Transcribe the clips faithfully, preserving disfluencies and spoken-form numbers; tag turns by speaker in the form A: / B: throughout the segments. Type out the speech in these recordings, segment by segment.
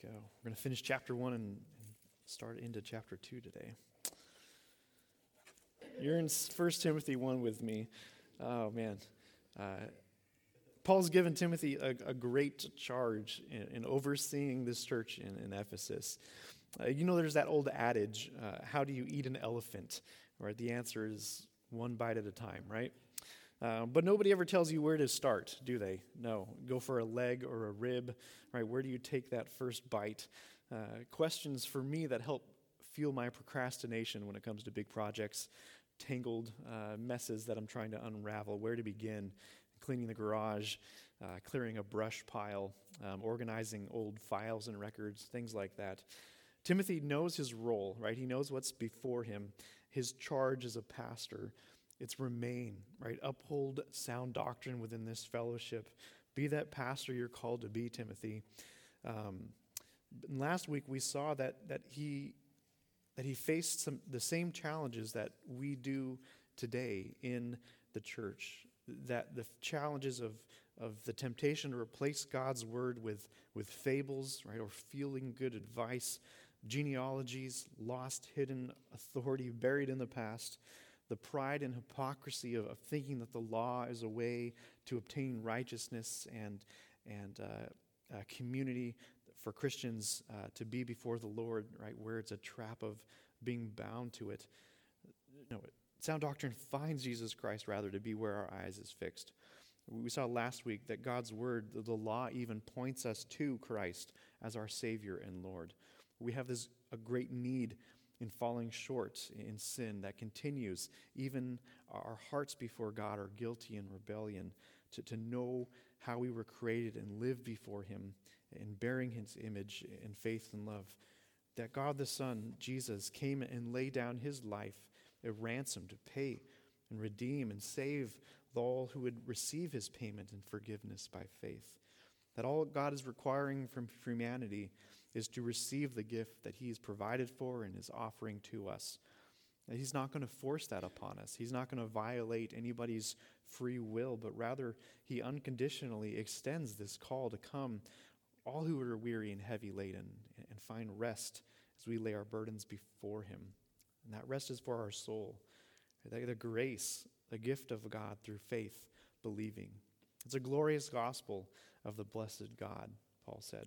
A: go. We're going to finish chapter one and, and start into chapter two today. You're in First Timothy one with me. Oh, man. Uh, Paul's given Timothy a, a great charge in, in overseeing this church in, in Ephesus. Uh, you know, there's that old adage, uh, how do you eat an elephant? Right? The answer is one bite at a time, right? Uh, but nobody ever tells you where to start, do they? No. Go for a leg or a rib, right? Where do you take that first bite? Uh, questions for me that help fuel my procrastination when it comes to big projects, tangled uh, messes that I'm trying to unravel, where to begin, cleaning the garage, uh, clearing a brush pile, um, organizing old files and records, things like that. Timothy knows his role, right? He knows what's before him. His charge as a pastor, it's remain, right? Uphold sound doctrine within this fellowship. Be that pastor you're called to be, Timothy. Um, last week we saw that that he that he faced some the same challenges that we do today in the church. That the challenges of of the temptation to replace God's word with with fables, right, or feeling good advice, genealogies, lost, hidden authority buried in the past. The pride and hypocrisy of, of thinking that the law is a way to obtain righteousness and and uh, uh, community for Christians uh, to be before the Lord, right? Where it's a trap of being bound to it. No, sound doctrine finds Jesus Christ rather to be where our eyes is fixed. We saw last week that God's word, the law, even points us to Christ as our Savior and Lord. We have this a great need in falling short in sin that continues. Even our hearts before God are guilty in rebellion. To, to know how we were created and live before Him in bearing His image in faith and love. That God the Son, Jesus, came and laid down His life, a ransom to pay and redeem and save all who would receive His payment and forgiveness by faith. That all God is requiring from humanity is to receive the gift that He has provided for and is offering to us. That He's not going to force that upon us. He's not going to violate anybody's free will, but rather He unconditionally extends this call to come, all who are weary and heavy laden, and find rest as we lay our burdens before Him. And that rest is for our soul. The grace, the gift of God through faith, believing. It's a glorious gospel of the blessed God, Paul said.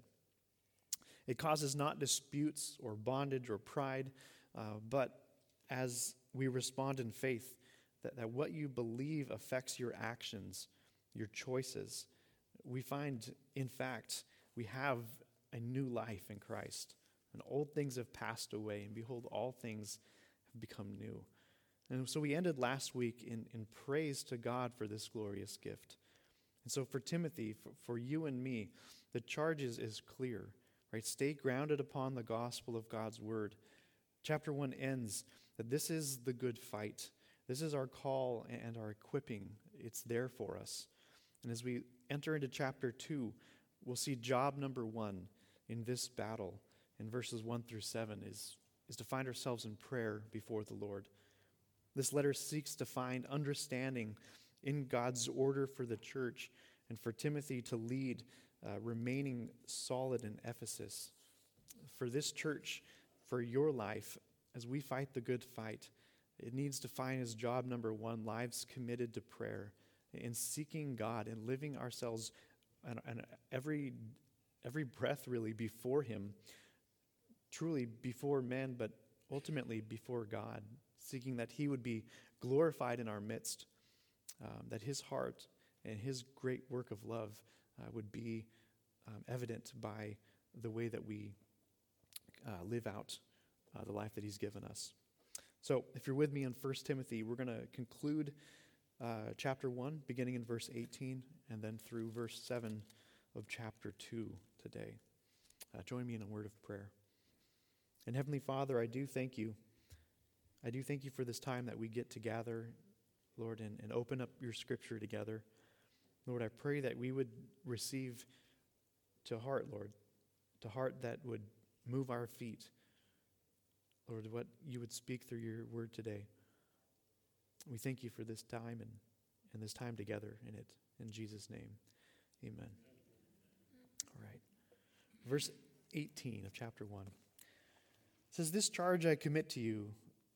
A: It causes not disputes or bondage or pride, uh, but as we respond in faith, that, that what you believe affects your actions, your choices. We find, in fact, we have a new life in Christ. And old things have passed away, and behold, all things have become new. And so we ended last week in, in praise to God for this glorious gift. And so for Timothy, for, for you and me, the charge is, is clear. Right? Stay grounded upon the gospel of God's word. Chapter one ends that this is the good fight. This is our call and our equipping. It's there for us. And as we enter into chapter two, we'll see job number one in this battle in verses one through seven is, is to find ourselves in prayer before the Lord. This letter seeks to find understanding in God's order for the church and for Timothy to lead Uh, remaining solid in Ephesus. For this church, for your life, as we fight the good fight, it needs to find as job number one, lives committed to prayer, in seeking God and living ourselves and, and every every breath really before Him, truly before men, but ultimately before God, seeking that He would be glorified in our midst, um, that His heart and His great work of love Uh, would be um, evident by the way that we uh, live out uh, the life that He's given us. So if you're with me in First Timothy, we're going to conclude uh, chapter one, beginning in verse eighteen, and then through verse seven of chapter two today. Uh, join me in a word of prayer. And Heavenly Father, I do thank you. I do thank you for this time that we get to gather, Lord, and, and open up your scripture together. Lord, I pray that we would receive to heart, Lord, to heart that would move our feet. Lord, what you would speak through your word today. We thank you for this time and, and this time together in it. In Jesus' name, amen. All right. Verse eighteen of chapter one. It says, "This charge I commit to you,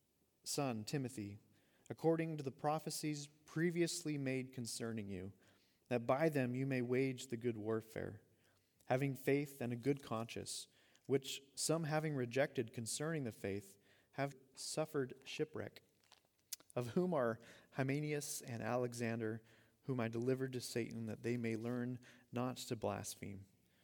A: son Timothy, according to the prophecies previously made concerning you, that by them you may wage the good warfare, having faith and a good conscience, which some having rejected concerning the faith have suffered shipwreck, of whom are Hymenaeus and Alexander, whom I delivered to Satan, that they may learn not to blaspheme.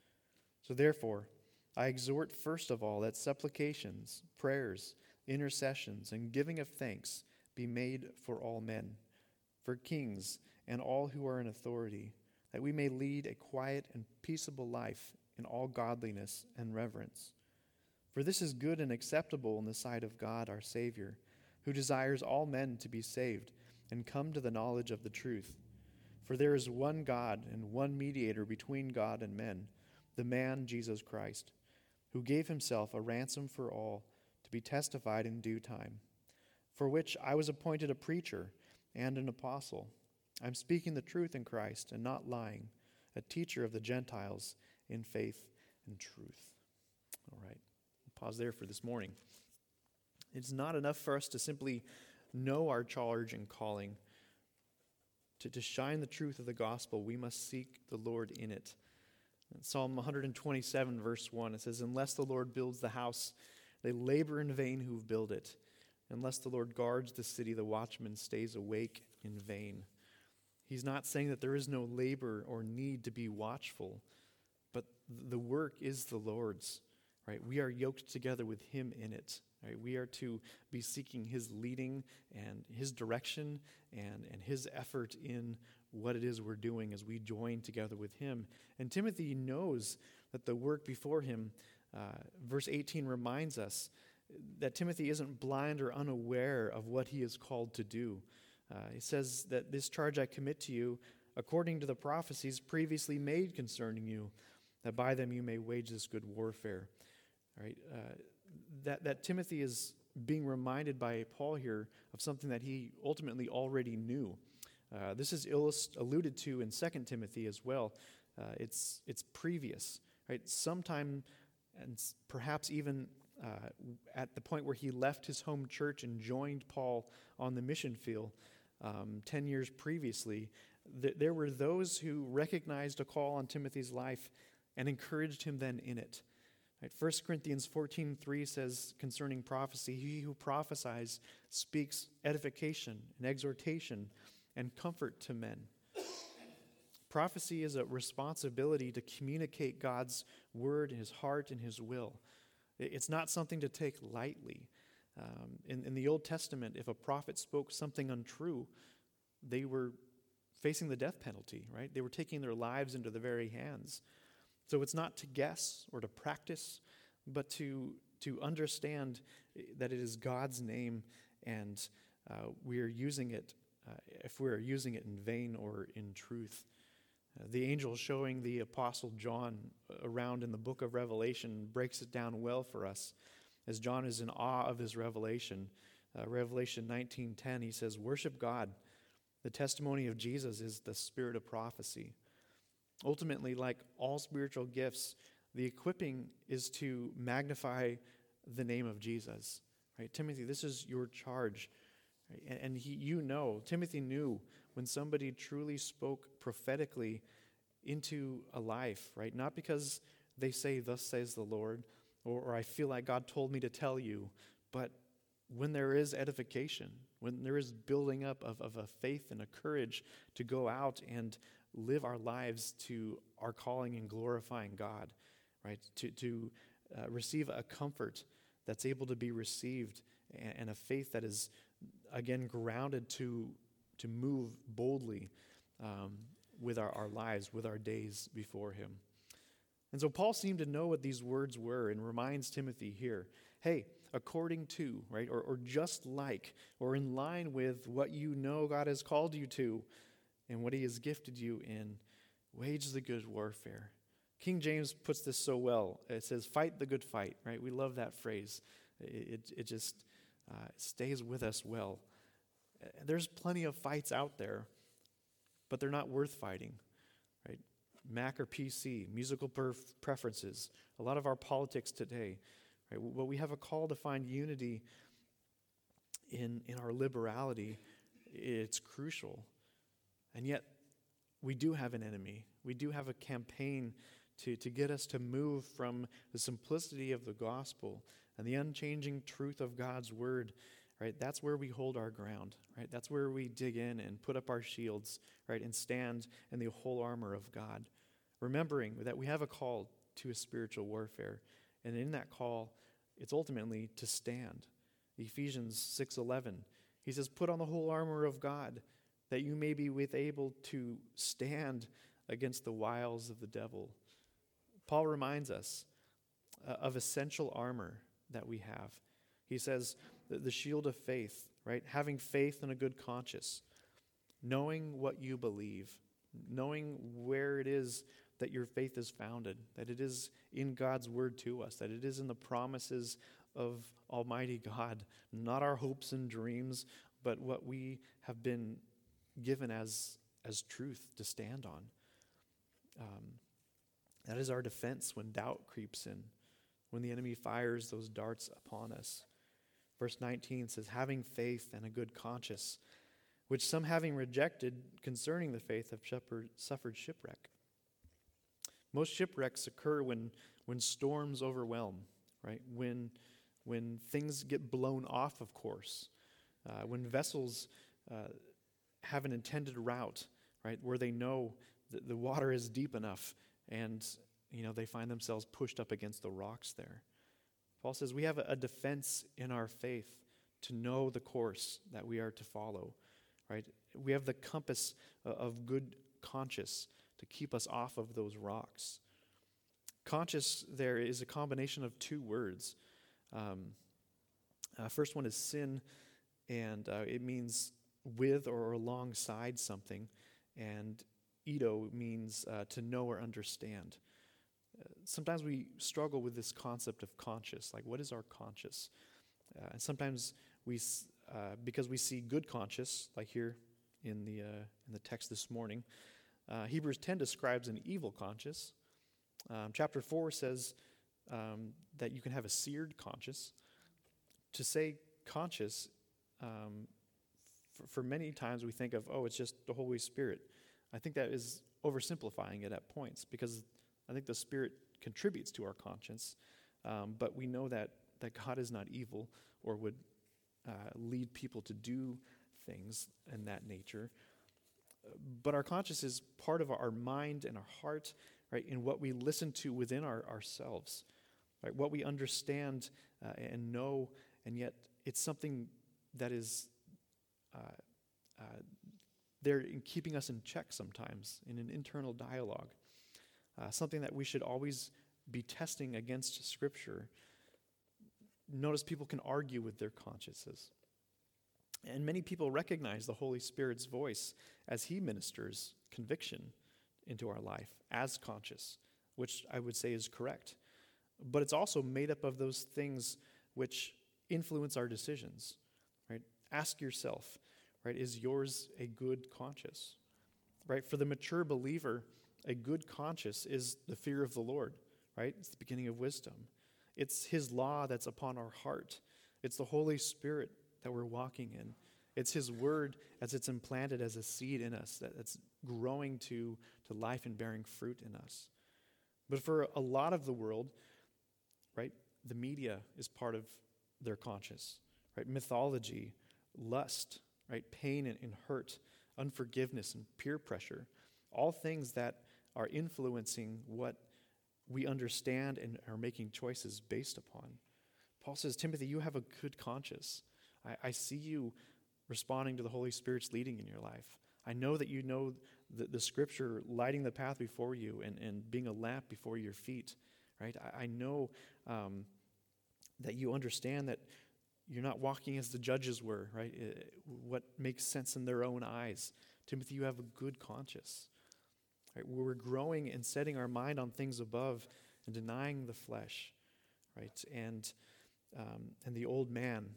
A: So therefore, I exhort first of all that supplications, prayers, intercessions, and giving of thanks be made for all men, for kings and all who are in authority, that we may lead a quiet and peaceable life in all godliness and reverence. For this is good and acceptable in the sight of God our Savior, who desires all men to be saved and come to the knowledge of the truth. For there is one God and one mediator between God and men, the man Jesus Christ, who gave himself a ransom for all, to be testified in due time, for which I was appointed a preacher and an apostle. I'm speaking the truth in Christ and not lying, a teacher of the Gentiles in faith and truth." All right, we'll pause there for this morning. It's not enough for us to simply know our charge and calling. To, to shine the truth of the gospel, we must seek the Lord in it. In Psalm one twenty-seven, verse one, it says, "Unless the Lord builds the house, they labor in vain who build it. Unless the Lord guards the city, the watchman stays awake in vain." He's not saying that there is no labor or need to be watchful, but the work is the Lord's, right? We are yoked together with him in it, right? We are to be seeking his leading and his direction and, and his effort in what it is we're doing as we join together with him. And Timothy knows that the work before him, uh, verse eighteen reminds us that Timothy isn't blind or unaware of what he is called to do. Uh, he says that this charge I commit to you, according to the prophecies previously made concerning you, that by them you may wage this good warfare. All right, uh, that, that Timothy is being reminded by Paul here of something that he ultimately already knew. Uh, this is illust- alluded to in Second Timothy as well. Uh, it's it's previous, right? Sometime, and perhaps even uh, at the point where he left his home church and joined Paul on the mission field um, ten years previously, th- there were those who recognized a call on Timothy's life and encouraged him then in it. Right? First Corinthians fourteen three says concerning prophecy, "He who prophesies speaks edification and exhortation and comfort to men." Prophecy is a responsibility to communicate God's word, his heart, and his will. It's not something to take lightly. Um, in, in the Old Testament, if a prophet spoke something untrue, they were facing the death penalty, right? They were taking their lives into their very hands. So it's not to guess or to practice, but to, to understand that it is God's name, and uh, we are using it, uh, if we're using it in vain or in truth. Uh, the angel showing the Apostle John around in the book of Revelation breaks it down well for us. As John is in awe of his revelation, uh, Revelation nineteen ten, he says, "Worship God. The testimony of Jesus is the spirit of prophecy." Ultimately, like all spiritual gifts, the equipping is to magnify the name of Jesus. Right, Timothy, this is your charge. Right? And, and he, you know, Timothy knew when somebody truly spoke prophetically into a life, right? Not because they say, "Thus says the Lord," or, or "I feel like God told me to tell you," but when there is edification, when there is building up of, of a faith and a courage to go out and live our lives to our calling and glorifying God, right? To, to uh, receive a comfort that's able to be received, and, and a faith that is, again, grounded to, to move boldly um, with our, our lives, with our days before him. And so Paul seemed to know what these words were and reminds Timothy here, hey, according to, right, or, or just like, or in line with what you know God has called you to and what he has gifted you in, wage the good warfare. King James puts this so well. It says, fight the good fight, right? We love that phrase. It, it, it just uh, stays with us well. There's plenty of fights out there, but they're not worth fighting, right? Mac or P C, musical perf- preferences, a lot of our politics today. Right? Well, we have a call to find unity in, in our liberality. It's crucial. And yet, we do have an enemy. We do have a campaign to, to get us to move from the simplicity of the gospel and the unchanging truth of God's word. Right? That's where we hold our ground. Right? That's where we dig in and put up our shields, right, and stand in the whole armor of God, remembering that we have a call to a spiritual warfare. And in that call, it's ultimately to stand. Ephesians six eleven, he says, "Put on the whole armor of God, that you may be with able to stand against the wiles of the devil." Paul reminds us uh, of essential armor that we have. He says, the, the shield of faith, right? Having faith and a good conscience, knowing what you believe, knowing where it is that your faith is founded, that it is in God's word to us, that it is in the promises of Almighty God, not our hopes and dreams, but what we have been given as, as truth to stand on. Um, that is our defense when doubt creeps in, when the enemy fires those darts upon us. Verse nineteen says, "Having faith and a good conscience, which some having rejected concerning the faith have shepherd, suffered shipwreck." Most shipwrecks occur when, when storms overwhelm, right? When, when things get blown off of course, uh, when vessels uh, have an intended route, right, where they know that the water is deep enough and, you know, they find themselves pushed up against the rocks there. Paul says we have a, a defense in our faith to know the course that we are to follow, right? We have the compass of good conscience to keep us off of those rocks. Conscious there is a combination of two words. Um, uh, first one is sin, and uh, it means with or alongside something, and eido means uh, to know or understand. Uh, sometimes we struggle with this concept of conscious, like what is our conscious? Uh, and sometimes we, uh, because we see good conscious, like here in the uh, in the text this morning, uh, Hebrews ten describes an evil conscience. Um, chapter four says um, that you can have a seared conscience. To say conscious, um, for, for many times we think of, oh, it's just the Holy Spirit. I think that is oversimplifying it at points, because I think the Spirit contributes to our conscience, um, but we know that, that God is not evil or would uh, lead people to do things in that nature. But our conscience is part of our mind and our heart, right, in what we listen to within our, ourselves, right, what we understand uh, and know, and yet it's something that is uh, uh, there in keeping us in check sometimes, in an internal dialogue, uh, something that we should always be testing against Scripture. Notice people can argue with their consciences. And many people recognize the Holy Spirit's voice as he ministers conviction into our life as conscious, which I would say is correct. But it's also made up of those things which influence our decisions, right? Ask yourself, right, is yours a good conscience? Right? For the mature believer, a good conscience is the fear of the Lord, right? It's the beginning of wisdom. It's his law that's upon our heart. It's the Holy Spirit that we're walking in. It's his word as it's implanted as a seed in us, that it's growing to, to life and bearing fruit in us. But for a lot of the world, right, the media is part of their conscience, right? Mythology, lust, right? Pain and, and hurt, unforgiveness and peer pressure, all things that are influencing what we understand and are making choices based upon. Paul says, Timothy, you have a good conscience. I, I see you responding to the Holy Spirit's leading in your life. I know that you know the, the Scripture lighting the path before you and, and being a lamp before your feet, right? I, I know um, that you understand that you're not walking as the judges were, right? It, what makes sense in their own eyes. Timothy, you have a good conscience. Right? We're growing and setting our mind on things above and denying the flesh, right? And um, and the old man,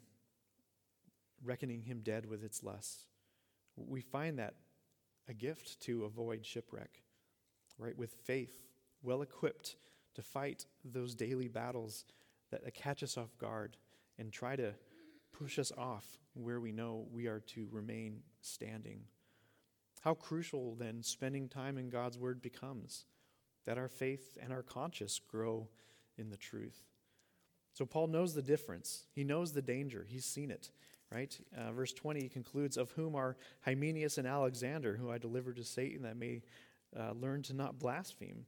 A: reckoning him dead with its lusts. We find that a gift to avoid shipwreck. right, with faith, well equipped to fight those daily battles that, that catch us off guard and try to push us off where we know we are to remain standing. How crucial then spending time in God's word becomes, that our faith and our conscience grow in the truth. So Paul knows the difference. He knows the danger. He's seen it, right? Uh, verse twenty concludes, of whom are Hymenaeus and Alexander, who I delivered to Satan, that may uh, learn to not blaspheme.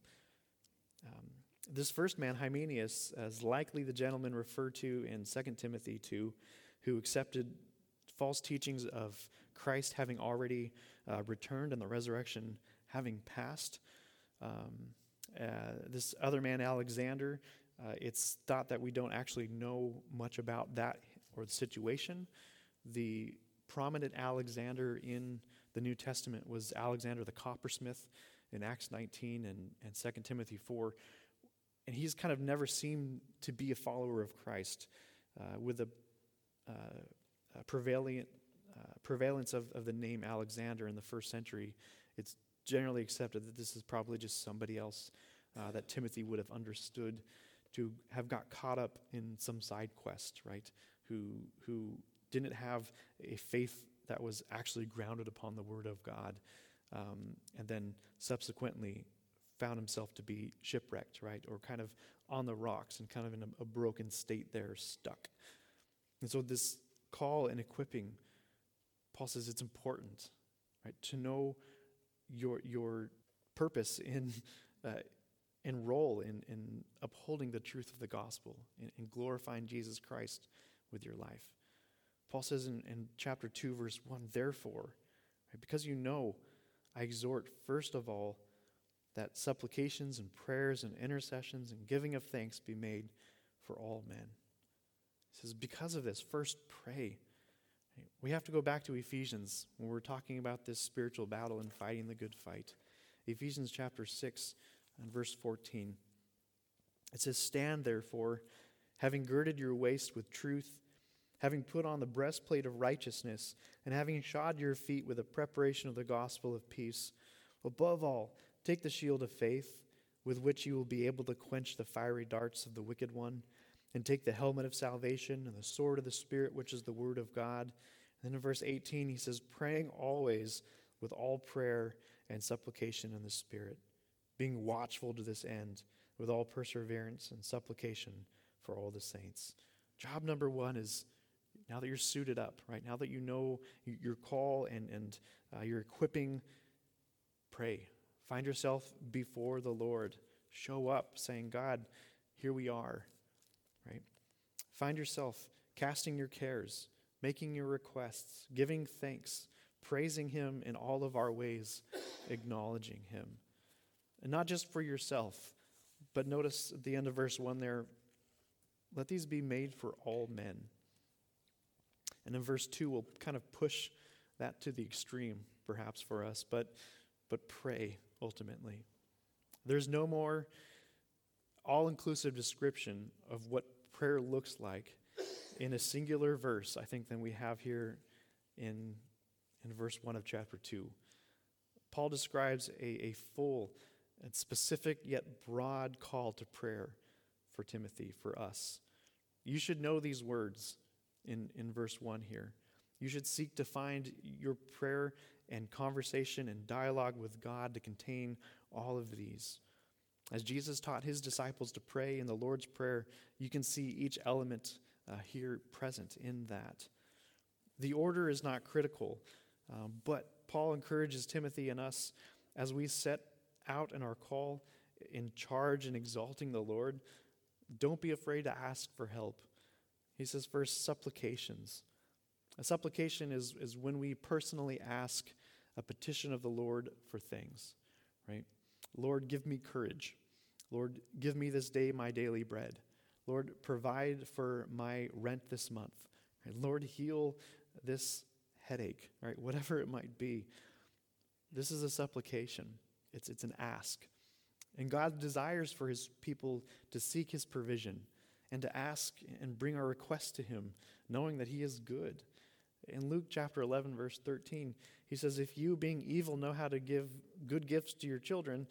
A: Um, this first man, Hymenaeus, is likely the gentleman referred to in Second Timothy two, who accepted false teachings of Christ having already uh, returned and the resurrection having passed. Um, uh, this other man, Alexander, uh, it's thought that we don't actually know much about that or the situation. The prominent Alexander in the New Testament was Alexander the coppersmith in Acts nineteen and, and Second Timothy four. And he's kind of never seemed to be a follower of Christ, uh, with a, uh, a prevalent, uh, prevalence of, of the name Alexander in the first century. It's generally accepted that this is probably just somebody else uh, that Timothy would have understood to have got caught up in some side quest, right? Who who didn't have a faith that was actually grounded upon the Word of God, um, and then subsequently found himself to be shipwrecked, right? Or kind of on the rocks and kind of in a, a broken state there, stuck. And so this call and equipping, Paul says it's important, right? To know your your purpose in uh, and role in, in upholding the truth of the gospel, in, in glorifying Jesus Christ with your life. Paul says in, in chapter two, verse one, therefore, right, because you know, I exhort first of all that supplications and prayers and intercessions and giving of thanks be made for all men. He says, because of this, first pray. We have to go back to Ephesians when we're talking about this spiritual battle and fighting the good fight. Ephesians chapter six and verse fourteen. It says, stand therefore, having girded your waist with truth, having put on the breastplate of righteousness, and having shod your feet with the preparation of the gospel of peace. Above all, take the shield of faith, with which you will be able to quench the fiery darts of the wicked one, and take the helmet of salvation and the sword of the Spirit, which is the word of God. And then in verse eighteen, he says, praying always with all prayer and supplication in the Spirit, being watchful to this end with all perseverance and supplication for all the saints. Job number one is, now that you're suited up, right? Now that you know your call and, and uh, your equipping, pray. Find yourself before the Lord. Show up saying, God, here we are, right? Find yourself casting your cares, making your requests, giving thanks, praising him in all of our ways, acknowledging him. And not just for yourself, but notice at the end of verse one there, let these be made for all men. And in verse two, we'll kind of push that to the extreme, perhaps for us, but but pray ultimately. There's no more all-inclusive description of what prayer looks like in a singular verse, I think, than we have here in, in verse one of chapter two. Paul describes a, a full and specific yet broad call to prayer for Timothy, for us. You should know these words in, in verse one here. You should seek to find your prayer and conversation and dialogue with God to contain all of these. As Jesus taught his disciples to pray in the Lord's Prayer, you can see each element uh, here present in that. The order is not critical, um, but Paul encourages Timothy and us as we set out in our call in charge and exalting the Lord, don't be afraid to ask for help. He says first, supplications. A supplication is, is when we personally ask a petition of the Lord for things, right? Lord, give me courage. Lord, give me this day my daily bread. Lord, provide for my rent this month. Right? Lord, heal this headache, right? Whatever it might be. This is a supplication. It's, it's an ask. And God desires for his people to seek his provision and to ask and bring our requests to him, knowing that he is good. In Luke chapter eleven, verse thirteen, he says, if you, being evil, know how to give good gifts to your children,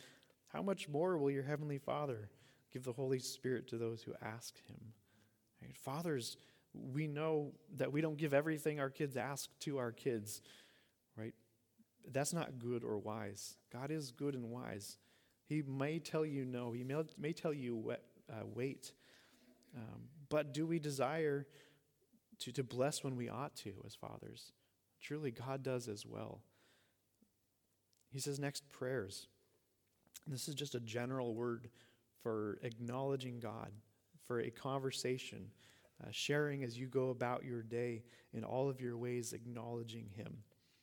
A: how much more will your heavenly Father give the Holy Spirit to those who ask him? Right? Fathers, we know that we don't give everything our kids ask to our kids, right? That's not good or wise. God is good and wise. He may tell you no. He may, may tell you uh, wait. Um, but do we desire to, to bless when we ought to as fathers? Truly, God does as well. He says next, prayers. This is just a general word for acknowledging God, for a conversation, uh, sharing as you go about your day in all of your ways, acknowledging him.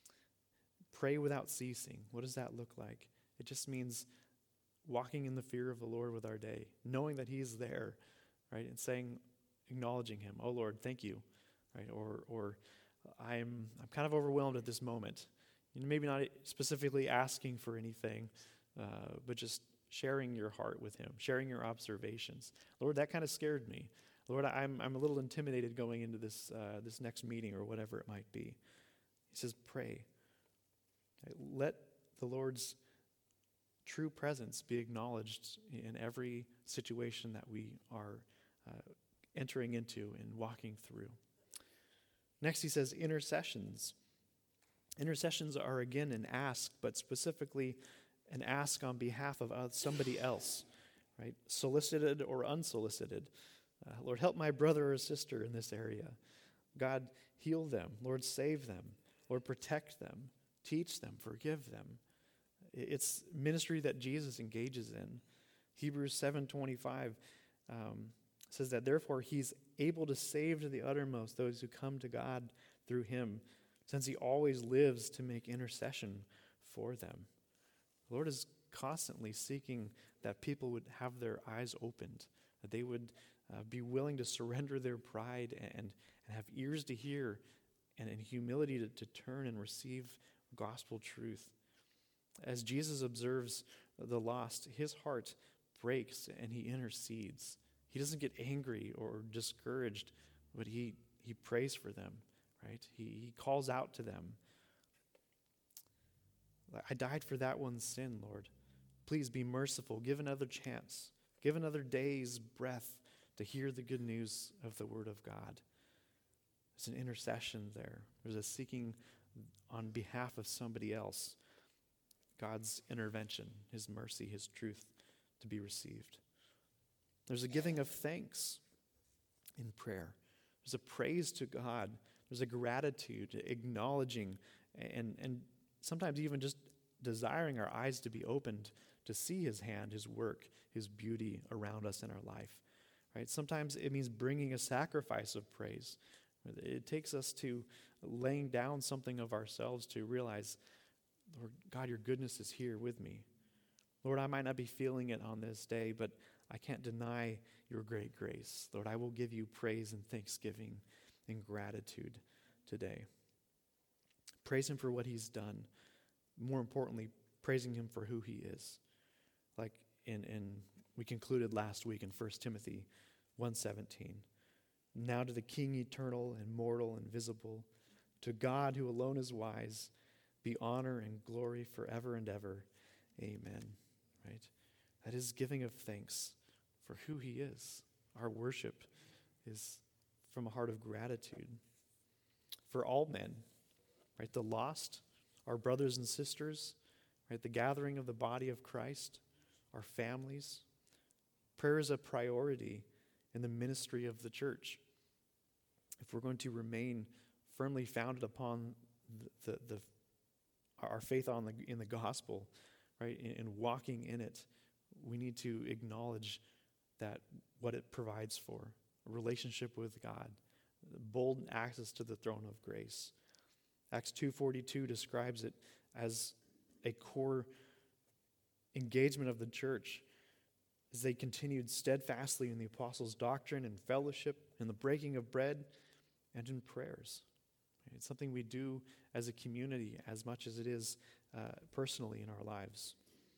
A: Pray without ceasing. What does that look like? It just means walking in the fear of the Lord with our day, knowing that he's there, right? And saying, acknowledging him. Oh Lord, thank you, right? Or, or I'm, I'm kind of overwhelmed at this moment. You know, maybe not specifically asking for anything, uh, but just sharing your heart with him, sharing your observations. Lord, that kind of scared me. Lord, I'm, I'm a little intimidated going into this, uh, this next meeting or whatever it might be. He says, pray. Let the Lord's true presence be acknowledged in every situation that we are uh, entering into and walking through. Next, he says intercessions. Intercessions are again an ask, but specifically an ask on behalf of somebody else, right? Solicited or unsolicited. Uh, Lord, help my brother or sister in this area. God, heal them. Lord, save them. Lord, protect them. Teach them, forgive them. It's ministry that Jesus engages in. Hebrews seven twenty-five um, says that therefore he's able to save to the uttermost those who come to God through him, since he always lives to make intercession for them. The Lord is constantly seeking that people would have their eyes opened, that they would uh, be willing to surrender their pride and, and have ears to hear and in humility to, to turn and receive gospel truth. As Jesus observes the lost, his heart breaks and he intercedes. He doesn't get angry or discouraged, but he, he prays for them, right? He, he calls out to them. I died for that one's sin, Lord. Please be merciful. Give another chance. Give another day's breath to hear the good news of the word of God. There's an intercession there. There's a seeking on behalf of somebody else, God's intervention, his mercy, his truth to be received. There's a giving of thanks in prayer. There's a praise to God. There's a gratitude, acknowledging, and, and sometimes even just desiring our eyes to be opened to see his hand, his work, his beauty around us in our life. Right? Sometimes it means bringing a sacrifice of praise. It takes us to laying down something of ourselves to realize, Lord God, your goodness is here with me. Lord, I might not be feeling it on this day, but I can't deny your great grace. Lord, I will give you praise and thanksgiving and gratitude today. Praise him for what he's done. More importantly, praising him for who he is. Like in, in we concluded last week in First Timothy one seventeen. Now to the King eternal and mortal and visible, to God who alone is wise, be honor and glory forever and ever. Amen. Right? That is giving of thanks for who he is. Our worship is from a heart of gratitude. For all men, right? The lost, our brothers and sisters, right? The gathering of the body of Christ, our families. Prayer is a priority in the ministry of the church. If we're going to remain firmly founded upon the, the, the our faith on the, in the gospel, right, and, and walking in it, we need to acknowledge that what it provides for, a relationship with God, bold access to the throne of grace. Acts two forty-two describes it as a core engagement of the church as they continued steadfastly in the apostles' doctrine and fellowship, in the breaking of bread, and in prayers. It's something we do as a community as much as it is uh, personally in our lives.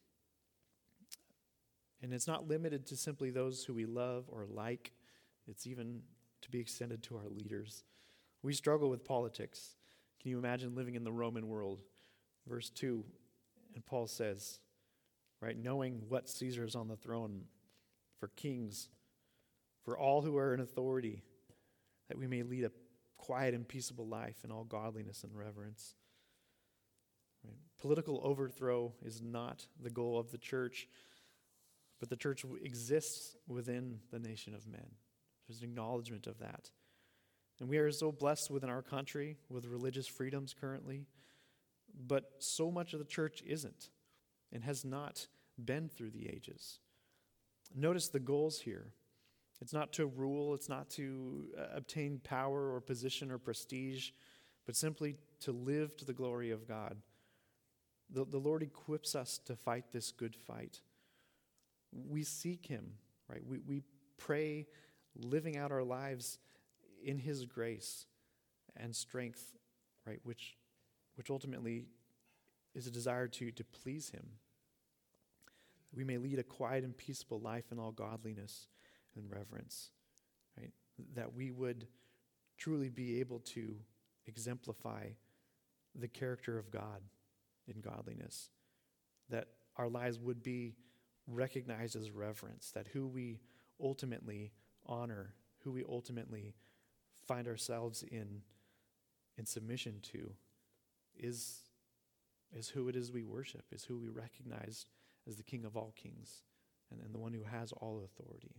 A: And it's not limited to simply those who we love or like. It's even to be extended to our leaders. We struggle with politics. Can you imagine living in the Roman world? Verse two, and Paul says, right? Knowing what Caesar is on the throne, for kings, for all who are in authority, that we may lead a quiet and peaceable life in all godliness and reverence. Right? Political overthrow is not the goal of the church, but the church exists within the nation of men. There's an acknowledgement of that. And we are so blessed within our country with religious freedoms currently, but so much of the church isn't and has not been through the ages. Notice the goals here. It's not to rule, it's not to uh, obtain power or position or prestige, but simply to live to the glory of God. The, the Lord equips us to fight this good fight. We seek him, right? We, we pray, living out our lives in his grace and strength, right? Which, which ultimately is a desire to, to please him. We may lead a quiet and peaceful life in all godliness and reverence, right? That we would truly be able to exemplify the character of God in godliness. That our lives would be recognized as reverence, that who we ultimately honor, who we ultimately find ourselves in, in submission to, is, is who it is we worship, is who we recognize as the King of all kings and, and the one who has all authority.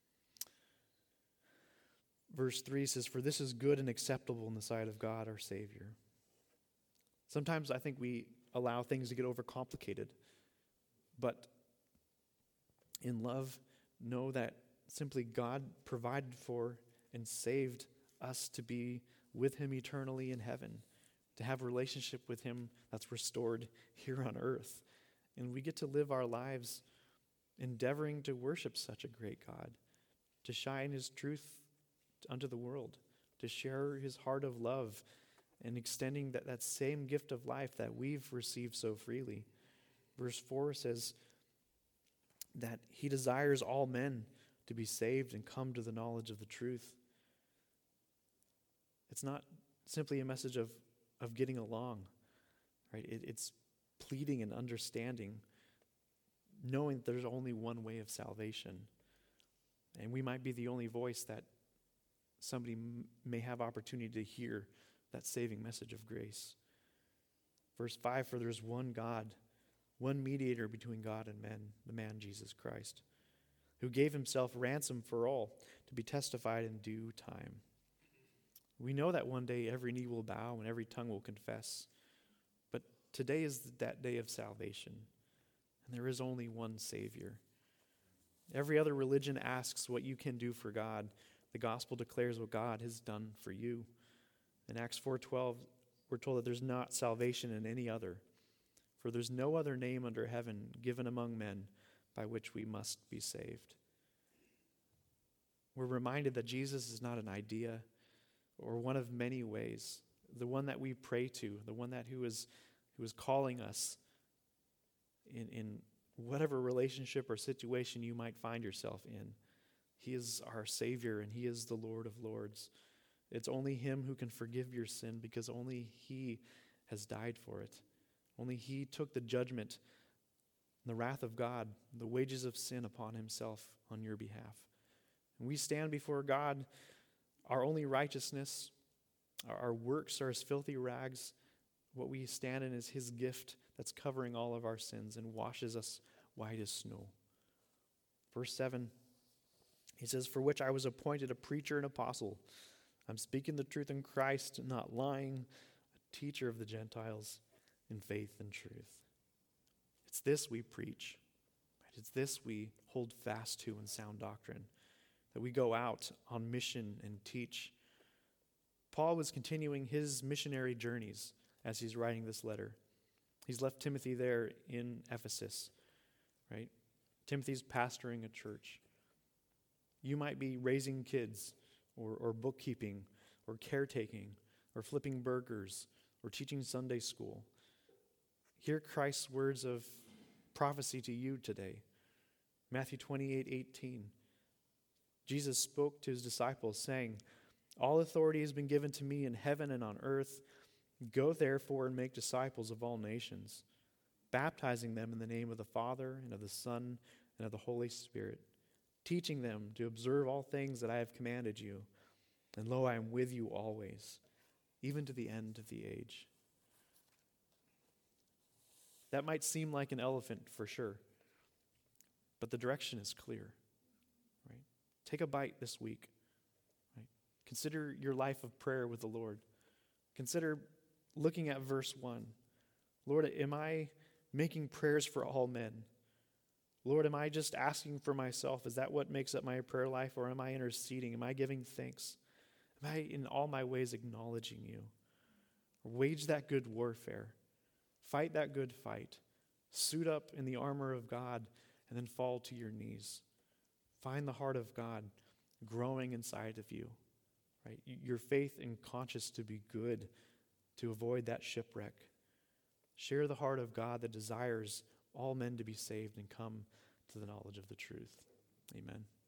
A: Verse three says, "For this is good and acceptable in the sight of God our Savior." Sometimes I think we allow things to get overcomplicated, but in love, know that simply God provided for and saved us to be with him eternally in heaven, to have a relationship with him that's restored here on earth. And we get to live our lives endeavoring to worship such a great God, to shine his truth unto the world, to share his heart of love and extending that, that same gift of life that we've received so freely. Verse four says that he desires all men to be saved and come to the knowledge of the truth. It's not simply a message of, of getting along, right? It, it's pleading and understanding, knowing that there's only one way of salvation. And we might be the only voice that somebody m- may have opportunity to hear that saving message of grace. Verse five, "For there's one God, one mediator between God and men, the man Jesus Christ, who gave himself ransom for all, to be testified in due time." We know that one day every knee will bow and every tongue will confess. But today is that day of salvation. And there is only one Savior. Every other religion asks what you can do for God. The gospel declares what God has done for you. In Acts four twelve, we're told that there's not salvation in any other, for there's no other name under heaven given among men by which we must be saved. We're reminded that Jesus is not an idea or one of many ways, the one that we pray to, the one that who is who is calling us in, in whatever relationship or situation you might find yourself in. He is our Savior and he is the Lord of Lords. It's only him who can forgive your sin because only he has died for it. Only he took the judgment and the wrath of God, the wages of sin upon himself on your behalf. And we stand before God, our only righteousness, our, our works are as filthy rags. What we stand in is his gift that's covering all of our sins and washes us white as snow. Verse seven, he says, "For which I was appointed a preacher and apostle. I'm speaking the truth in Christ, not lying, a teacher of the Gentiles in faith and truth." It's this we preach. Right? It's this we hold fast to in sound doctrine, that we go out on mission and teach. Paul was continuing his missionary journeys as he's writing this letter. He's left Timothy there in Ephesus, right? Timothy's pastoring a church. You might be raising kids or, or bookkeeping or caretaking or flipping burgers or teaching Sunday school. Hear Christ's words of prophecy to you today. Matthew twenty-eight eighteen. Jesus spoke to his disciples saying, "All authority has been given to me in heaven and on earth. Go therefore and make disciples of all nations, baptizing them in the name of the Father and of the Son and of the Holy Spirit, teaching them to observe all things that I have commanded you. And lo, I am with you always, even to the end of the age. That might seem like an elephant for sure, but the direction is clear. Right? Take a bite this week. Right? Consider your life of prayer with the Lord. Consider looking at verse one. Lord, am I making prayers for all men? Lord, am I just asking for myself? Is that what makes up my prayer life? Or am I interceding? Am I giving thanks? Am I in all my ways acknowledging you? Wage that good warfare. Fight that good fight. Suit up in the armor of God and then fall to your knees. Find the heart of God growing inside of you. Right? Your faith and conscience to be good, to avoid that shipwreck. Share the heart of God that desires all men to be saved and come to the knowledge of the truth. Amen.